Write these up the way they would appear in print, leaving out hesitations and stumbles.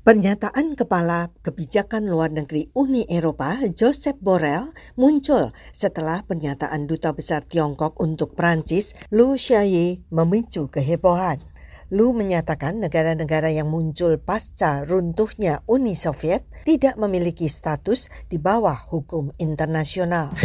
Pernyataan Kepala Kebijakan Luar Negeri Uni Eropa, Josep Borrell, muncul setelah pernyataan Duta Besar Tiongkok untuk Prancis, Liu Xiaoyi, memicu kehebohan. Liu menyatakan negara-negara yang muncul pasca runtuhnya Uni Soviet tidak memiliki status di bawah hukum internasional.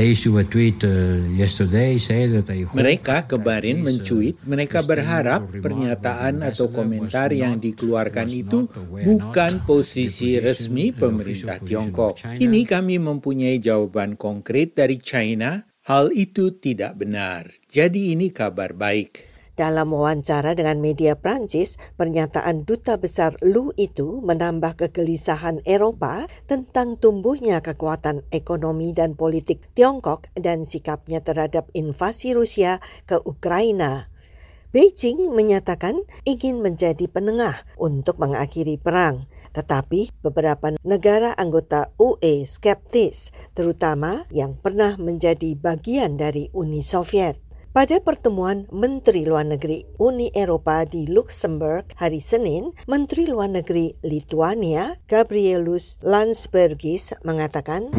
Mereka kemarin mencuit, mereka berharap pernyataan atau komentar yang dikeluarkan itu bukan posisi resmi pemerintah Tiongkok. Kini kami mempunyai jawaban konkret dari China, hal itu tidak benar. Jadi ini kabar baik. Dalam wawancara dengan media Prancis, pernyataan Duta Besar Liu itu menambah kegelisahan Eropa tentang tumbuhnya kekuatan ekonomi dan politik Tiongkok dan sikapnya terhadap invasi Rusia ke Ukraina. Beijing menyatakan ingin menjadi penengah untuk mengakhiri perang, tetapi beberapa negara anggota UE skeptis, terutama yang pernah menjadi bagian dari Uni Soviet. Pada pertemuan Menteri Luar Negeri Uni Eropa di Luxembourg hari Senin, Menteri Luar Negeri Lithuania, Gabrielius Landsbergis, mengatakan,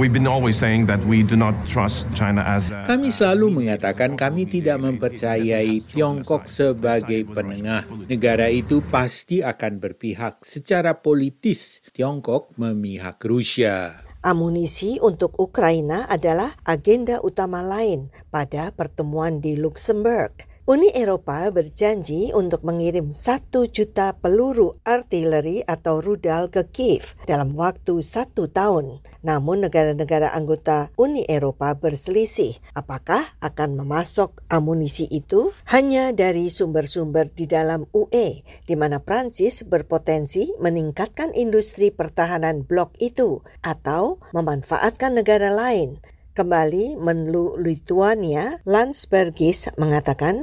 Kami selalu mengatakan kami tidak mempercayai Tiongkok sebagai penengah. Negara itu pasti akan berpihak. Secara politis, Tiongkok memihak Rusia. Amunisi untuk Ukraina adalah agenda utama lain pada pertemuan di Luxembourg. Uni Eropa berjanji untuk mengirim 1 juta peluru artileri atau rudal ke Kiev dalam waktu 1 tahun. Namun negara-negara anggota Uni Eropa berselisih apakah akan memasok amunisi itu hanya dari sumber-sumber di dalam UE, di mana Prancis berpotensi meningkatkan industri pertahanan blok itu atau memanfaatkan negara lain. Kembali Menlu Lithuania, Landsbergis mengatakan,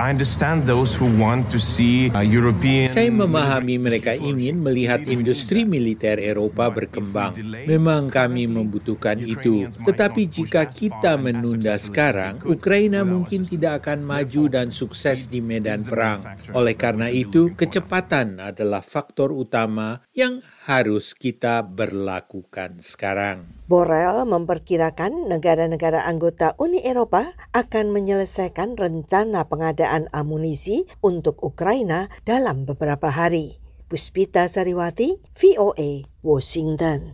Saya memahami mereka ingin melihat industri militer Eropa berkembang. Memang kami membutuhkan itu. Tetapi jika kita menunda sekarang, Ukraina mungkin tidak akan maju dan sukses di medan perang. Oleh karena itu, kecepatan adalah faktor utama yang harus kita berlakukan sekarang. Borrell memperkirakan negara-negara anggota Uni Eropa akan menyelesaikan rencana pengadaan amunisi untuk Ukraina dalam beberapa hari. Puspita Sariwati, VOA, Washington.